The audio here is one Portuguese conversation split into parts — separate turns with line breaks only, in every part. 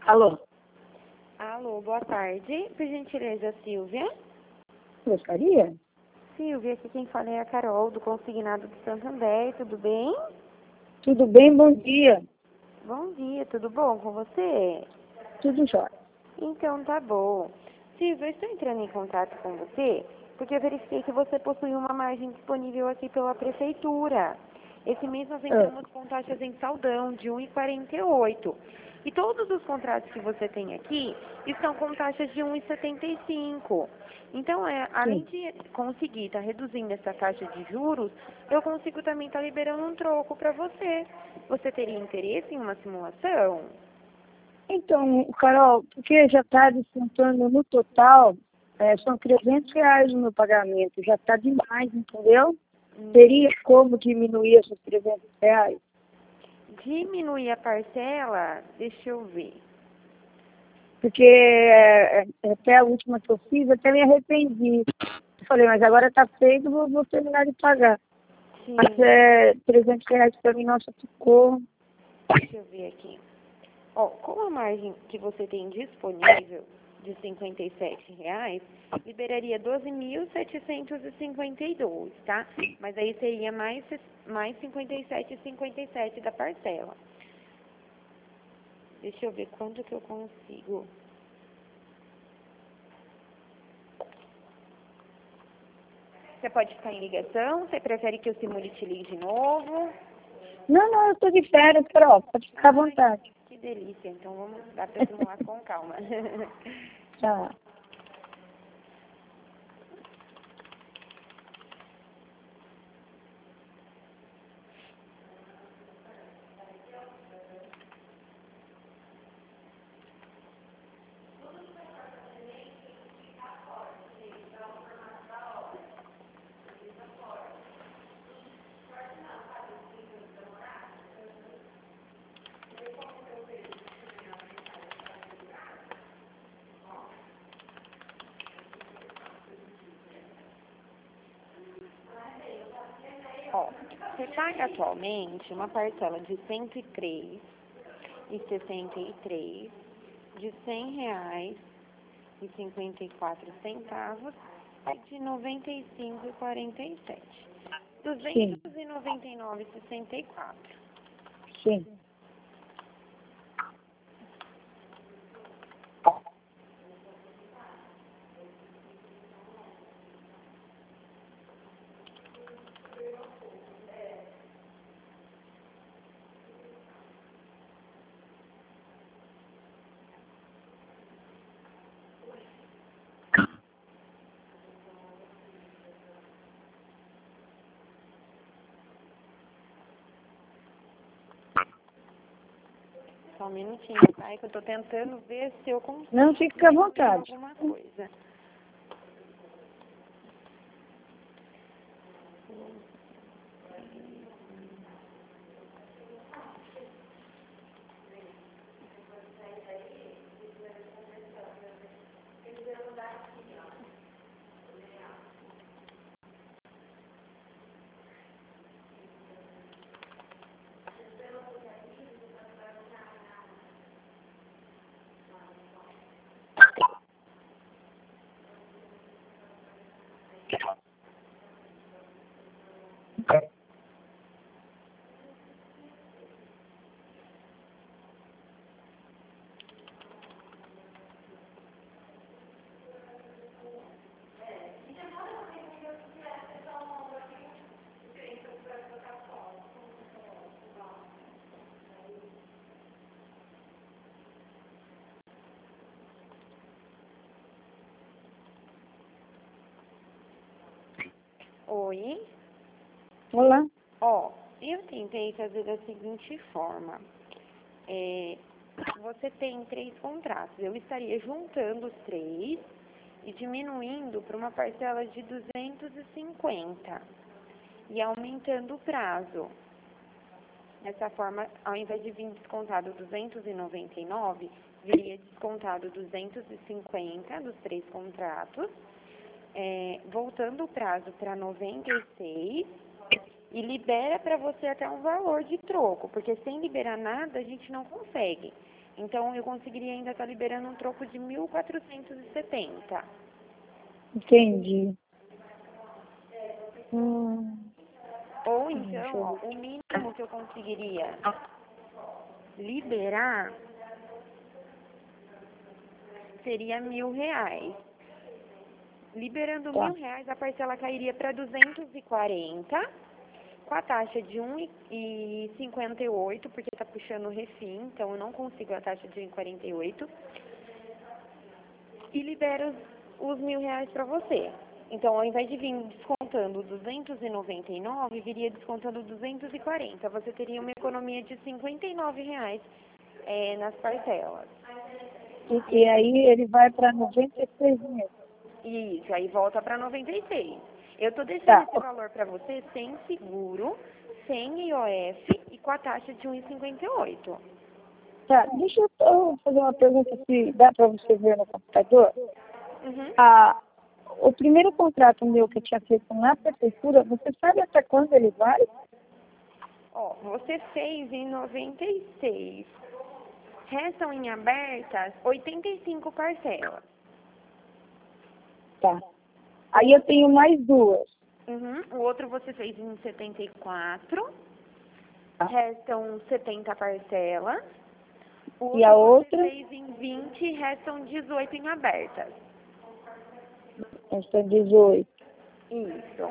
Alô?
Alô, boa tarde. Por gentileza, Silvia.
Gostaria?
Silvia, aqui quem fala é a Carol, do Consignado de Santander. Tudo bem?
Tudo bem? Bom dia.
Bom dia, tudo bom com você?
Tudo jóia.
Então, tá bom. Silvia, eu estou entrando em contato com você porque eu verifiquei que você possui uma margem disponível aqui pela Prefeitura. Esse mês nós entramos com taxas em saldão de 1,48. E todos os contratos que você tem aqui estão com taxas de 1,75. Então, além de conseguir estar reduzindo essa taxa de juros, eu consigo também estar liberando um troco para você. Você teria interesse em uma simulação?
Então, Carol, porque já está descontando no total, são R$ 300 no meu pagamento, já está demais, entendeu? Teria como diminuir esses R$ 300?
Diminuir a parcela, deixa eu ver.
Porque até a última que eu fiz, até me arrependi. Eu falei, mas agora está feito, vou terminar de pagar.
Sim.
Mas R$ 300 para mim, nossa, ficou.
Deixa eu ver aqui. Ó, com a margem que você tem disponível de R$ 57,00, liberaria 12.752, tá? Mas aí seria mais 57,57 da parcela. Deixa eu ver quanto que eu consigo. Você pode ficar em ligação? Você prefere que eu simule e te ligue de novo?
Não, eu estou de férias, Carol, pode ficar à vontade.
Que delícia. Então vamos dar para simular com calma.
Tá.
Ó, você paga atualmente uma parcela de R$ 103,63, de R$ 100,54 e de R$ 95,47. R$
Sim.
299,64.
Sim.
Só um minutinho, tá? Que eu tô tentando ver se eu consigo.
Não, fica à vontade.
Alguma coisa. Oi?
Olá.
Ó, eu tentei fazer da seguinte forma. Você tem 3 contratos. Eu estaria juntando os 3 e diminuindo para uma parcela de 250 e aumentando o prazo. Dessa forma, ao invés de vir descontado 299, viria descontado 250 dos 3 contratos, voltando o prazo para 96 e libera para você até um valor de troco, porque sem liberar nada a gente não consegue. Então, eu conseguiria ainda estar liberando um troco de 1.470.
Entendi.
Ou
Deixa
então,
eu
ó,
ver.
o mínimo que eu conseguiria liberar seria R$ 1.000. Liberando
Tá.
R$ 1.000, a parcela cairia para 240, com a taxa de 1,58, porque está puxando o refim, então eu não consigo a taxa de 1,48. E libero os R$ 1.000 para você. Então, ao invés de vir descontando 299, viria descontando 240. Você teria uma economia de R$ 59 nas parcelas.
E aí ele vai para 96 meses.
Isso, aí volta para 96. Eu tô deixando
Tá.
esse valor para você sem seguro, sem IOF e com a taxa de 1,58.
Tá, deixa eu só fazer uma pergunta se dá para você ver no computador.
Uhum.
O primeiro contrato meu que eu tinha feito na prefeitura, você sabe até quando ele vai?
Ó, você fez em 96. Restam em abertas 85 parcelas.
Tá. Aí eu tenho mais duas.
Uhum. O outro você fez em 74.
Tá.
Restam 70 parcelas. O
E a
outro você
outra?
fez em 20, restam 18 em abertas.
Essa é 18.
Isso.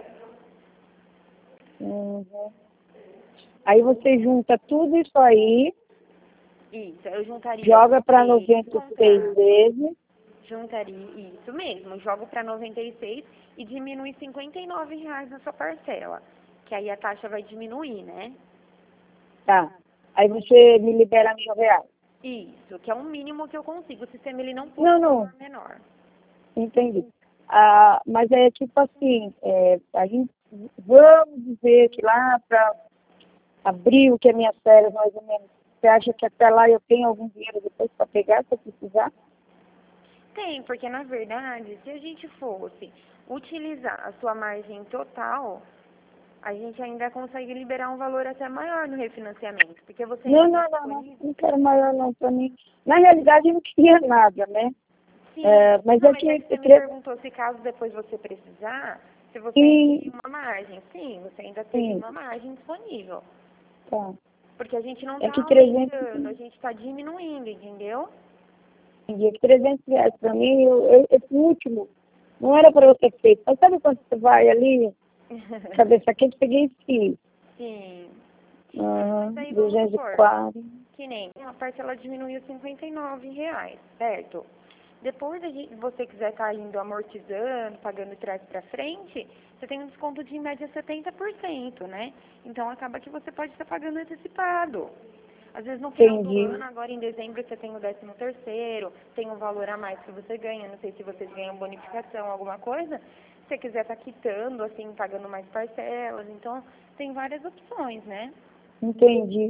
Uhum. Aí você junta tudo isso aí,
Isso. Eu juntaria
joga
os
para
três
96
contratos.
vezes.
Juntaria, isso mesmo. Jogo para 96 e diminui R$ 59 na sua parcela. Que aí a taxa vai diminuir, né?
Tá. Aí você me libera R$ 1.000.
Isso, que é o mínimo que eu consigo. O sistema ele não
Não,
puxa um
não.
valor menor.
Entendi. Mas é tipo assim, a gente, vamos dizer que lá para abril, que é minhas férias mais ou menos, você acha que até lá eu tenho algum dinheiro depois para pegar, se eu precisar?
Tem, porque na verdade, se a gente fosse utilizar a sua margem total, a gente ainda consegue liberar um valor até maior no refinanciamento, porque você ainda
Não,
está
não, não, não,
disponível.
não quero maior não para mim. Na realidade eu não queria nada, né?
Sim,
Mas
não,
é
mas é
que
que você me perguntou se caso depois você precisar, se você ainda teria
sim,
uma margem. Sim, você ainda teria
sim,
uma margem disponível.
tá.
Porque a gente não
É
está
que 300,
aumentando, a gente está diminuindo, entendeu?
entendi, é que R$ 300 para mim, esse último, não era para eu ter feito. Mas sabe quando você vai ali, cabeça quente, peguei e fiz.
Sim. Mas aí vamos supor,
240.
que nem a parcela diminuiu R$ 59, certo? Depois você quiser estar indo amortizando, pagando de trás para frente, você tem um desconto de em média 70%, né? Então acaba que você pode estar pagando antecipado. Às vezes no final do
Entendi.
ano, agora em dezembro, você tem o 13º, tem um valor a mais que você ganha, não sei se vocês ganham bonificação, alguma coisa. Se você quiser estar quitando, assim, pagando mais parcelas, então tem várias opções, né?
Entendi.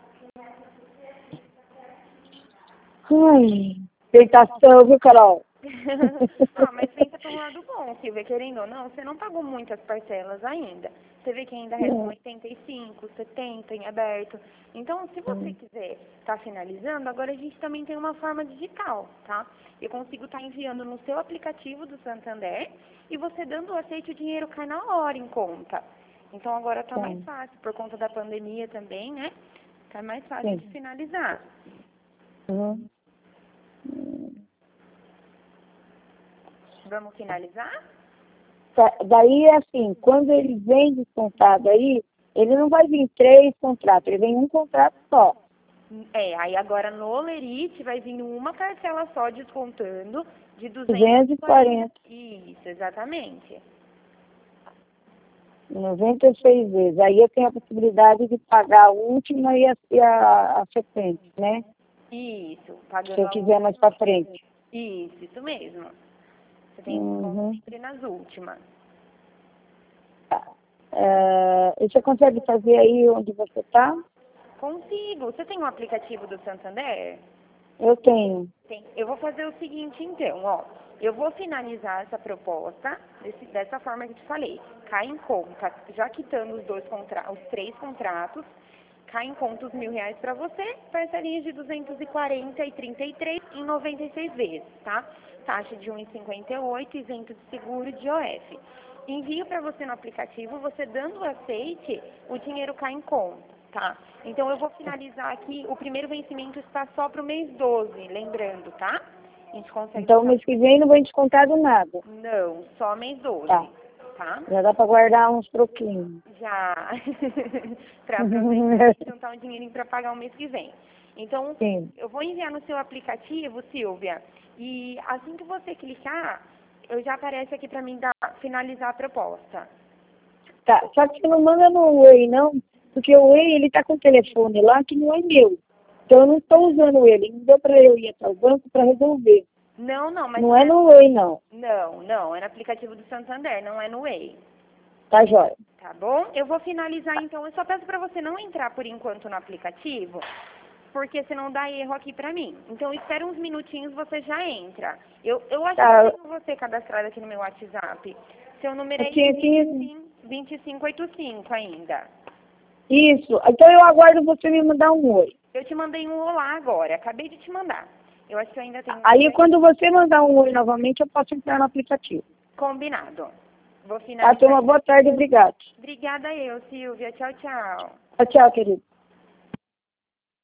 Ai, tentação, viu, Carol?
Ah, mas pensa pelo lado bom, Silvia, querendo ou não, você não pagou muitas parcelas ainda. Você vê que ainda restam 85, 70 em aberto. Então, se você quiser estar finalizando, agora a gente também tem uma forma digital, tá? Eu consigo estar enviando no seu aplicativo do Santander e você dando o aceite, o dinheiro cai na hora em conta. Então, agora tá mais fácil, por conta da pandemia também, né? Tá mais fácil
Sim.
de finalizar.
Uhum.
Vamos finalizar?
Daí, é assim, quando ele vem descontado aí, ele não vai vir 3 contratos, ele vem um contrato só.
Aí agora no Lerite vai vir uma parcela só descontando de 240.
240,
Isso, exatamente.
96 vezes. Aí eu tenho a possibilidade de pagar a última e a sequente, né?
Isso,
Se
pagando
eu
a
quiser mais para
última.
frente.
Isso mesmo. Você tem desconto
Uhum.
sempre nas últimas.
Tá. E você consegue fazer aí onde você está?
Consigo. Você tem um aplicativo do Santander?
Eu tenho.
Tem. Eu vou fazer o seguinte, então, ó. Eu vou finalizar essa proposta dessa forma que eu te falei. Cai em conta, já quitando os 3 contratos. cai em conta os R$ 1.000 para você, parcelinhas de 240 e 33 em 96 vezes, tá? Taxa de 1,58, isento de seguro de OF. Envio para você no aplicativo, você dando o aceite, o dinheiro cai em conta, tá? Então eu vou finalizar aqui, o primeiro vencimento está só para o mês 12, lembrando, tá? A gente consegue...
Então, mês que vem não vai descontado nada.
Não, só mês 12,
Tá.
tá?
Já dá para guardar uns troquinhos.
Já, para aproveitar e juntar um dinheirinho para pagar o mês que vem. Então,
Sim.
eu vou enviar no seu aplicativo, Silvia, e assim que você clicar, eu já aparece aqui para mim finalizar a proposta.
Tá, só que você não manda no Way, não, porque o Way, ele tá com o telefone lá que não é meu. Então, eu não estou usando ele. Não deu para eu ir até o banco para resolver.
Não, mas
Não é no Way, não.
Não, é no aplicativo do Santander, não é no Way.
Tá, jóia.
Tá bom? Eu vou finalizar, então. Eu só peço para você não entrar por enquanto no aplicativo, porque senão dá erro aqui pra mim. Então, espera uns minutinhos, você já entra. Eu acho
Tá.
que tenho você cadastrado aqui no meu WhatsApp. Seu número é
Aqui,
2585 ainda.
Isso. Então, eu aguardo você me mandar um Oi.
Eu te mandei um olá agora, acabei de te mandar. Eu acho que eu ainda tenho...
Aí, quando você mandar um Oi novamente, eu posso entrar no aplicativo.
Combinado. Vou
Tá,
finalizar.
então, uma boa tarde, obrigado.
Obrigada eu, Silvia. Tchau, tchau.
Tchau, querido.